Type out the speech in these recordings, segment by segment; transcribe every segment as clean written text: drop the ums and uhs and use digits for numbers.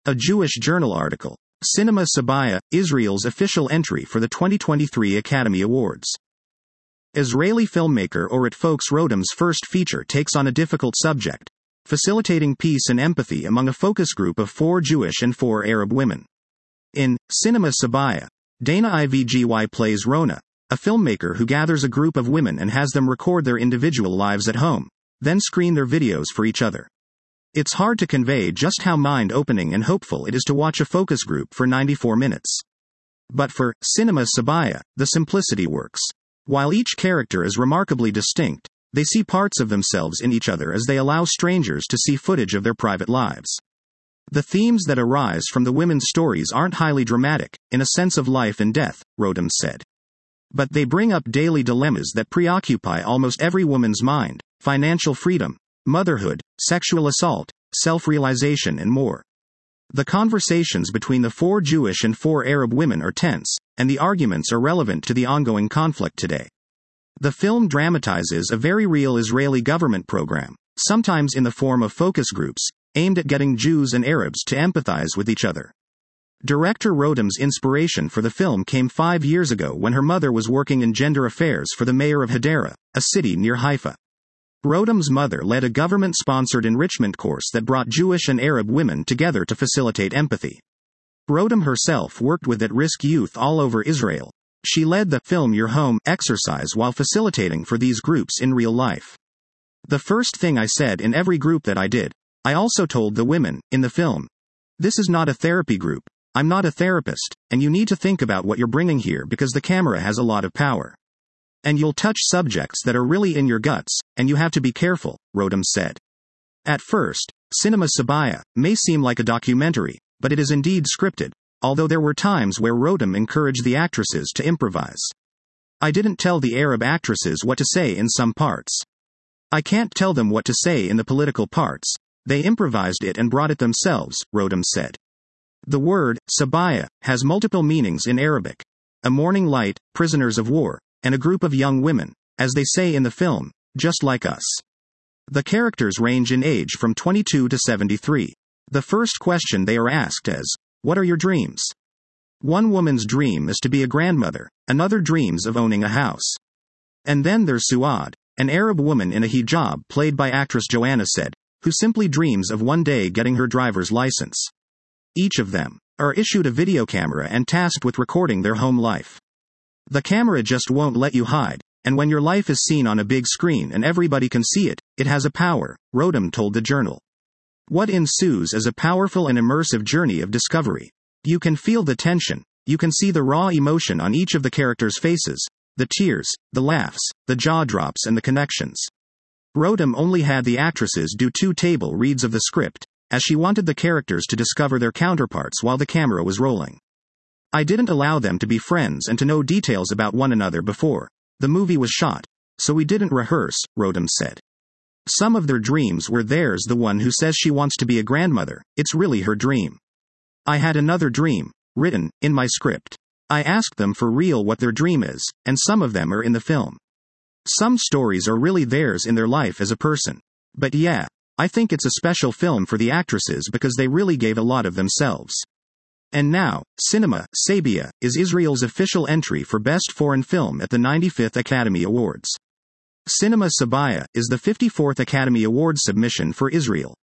A Jewish Journal article. Cinema Sabaya, Israel's official entry for the 2023 Academy Awards. Israeli filmmaker Orit Folks Rodam's first feature takes on a difficult subject, facilitating peace and empathy among a focus group of 4 Jewish and 4 Arab women. In Cinema Sabaya, Dana Ivgy plays Rona, a filmmaker who gathers a group of women and has them record their individual lives at home, then screen their videos for each other. It's hard to convey just how mind-opening and hopeful it is to watch a focus group for 94 minutes. But for Cinema Sabaya, the simplicity works. While each character is remarkably distinct, they see parts of themselves in each other as they allow strangers to see footage of their private lives. The themes that arise from the women's stories aren't highly dramatic, in a sense of life and death, Rodam said. But they bring up daily dilemmas that preoccupy almost every woman's mind: financial freedom, motherhood, sexual assault, self-realization and more. The conversations between the 4 Jewish and 4 Arab women are tense, and the arguments are relevant to the ongoing conflict today. The film dramatizes a very real Israeli government program, sometimes in the form of focus groups, aimed at getting Jews and Arabs to empathize with each other. Director Rodam's inspiration for the film came 5 years ago when her mother was working in gender affairs for the mayor of Hadera, a city near Haifa. Rodam's mother led a government-sponsored enrichment course that brought Jewish and Arab women together to facilitate empathy. Rodam herself worked with at-risk youth all over Israel. She led the Film Your Home exercise while facilitating for these groups in real life. The first thing I said in every group that I did, I also told the women in the film, "This is not a therapy group. I'm not a therapist, and you need to think about what you're bringing here because the camera has a lot of power. And you'll touch subjects that are really in your guts, and you have to be careful," Rodam said. At first, Cinema Sabaya may seem like a documentary, but it is indeed scripted, although there were times where Rodam encouraged the actresses to improvise. "I didn't tell the Arab actresses what to say in some parts. I can't tell them what to say in the political parts. They improvised it and brought it themselves," Rodam said. The word, Sabaya, has multiple meanings in Arabic. A morning light, prisoners of war, and a group of young women, as they say in the film, just like us. The characters range in age from 22 to 73. The first question they are asked is, "What are your dreams?" One woman's dream is to be a grandmother, another dreams of owning a house. And then there's Suad, an Arab woman in a hijab played by actress Joanna Said, who simply dreams of one day getting her driver's license. Each of them are issued a video camera and tasked with recording their home life. The camera just won't let you hide, and when your life is seen on a big screen and everybody can see it, it has a power, Rodam told the Journal. What ensues is a powerful and immersive journey of discovery. You can feel the tension, you can see the raw emotion on each of the characters' faces, the tears, the laughs, the jaw drops and the connections. Rodam only had the actresses do 2 table reads of the script, as she wanted the characters to discover their counterparts while the camera was rolling. "I didn't allow them to be friends and to know details about one another before the movie was shot, so we didn't rehearse," Rodam said. "Some of their dreams were theirs. The one who says she wants to be a grandmother, it's really her dream. I had another dream, written, in my script. I asked them for real what their dream is, and some of them are in the film. Some stories are really theirs in their life as a person. But yeah, I think it's a special film for the actresses because they really gave a lot of themselves." And now, Cinema Sabaya is Israel's official entry for Best Foreign Film at the 95th Academy Awards. Cinema Sabaya is the 54th Academy Awards submission for Israel.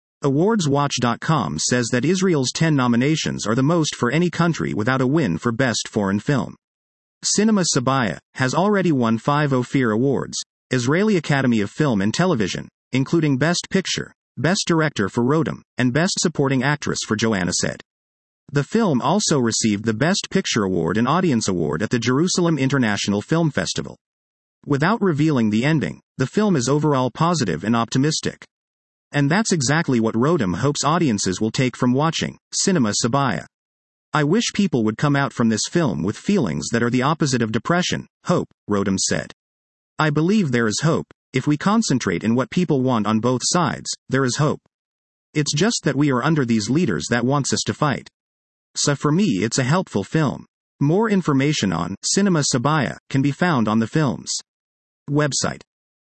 AwardsWatch.com says that Israel's 10 nominations are the most for any country without a win for Best Foreign Film. Cinema Sabaya has already won 5 Ophir Awards, Israeli Academy of Film and Television, including Best Picture, Best Director for Rodam, and Best Supporting Actress for Joanna Said. The film also received the Best Picture Award and Audience Award at the Jerusalem International Film Festival. Without revealing the ending, the film is overall positive and optimistic. And that's exactly what Rodam hopes audiences will take from watching Cinema Sabaya. "I wish people would come out from this film with feelings that are the opposite of depression, hope," Rodam said. "I believe there is hope. If we concentrate in what people want on both sides, there is hope. It's just that we are under these leaders that wants us to fight. So for me it's a helpful film." More information on Cinema Sabaya can be found on the film's website.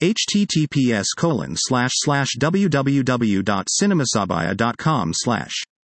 https://www.cinemasabaya.com/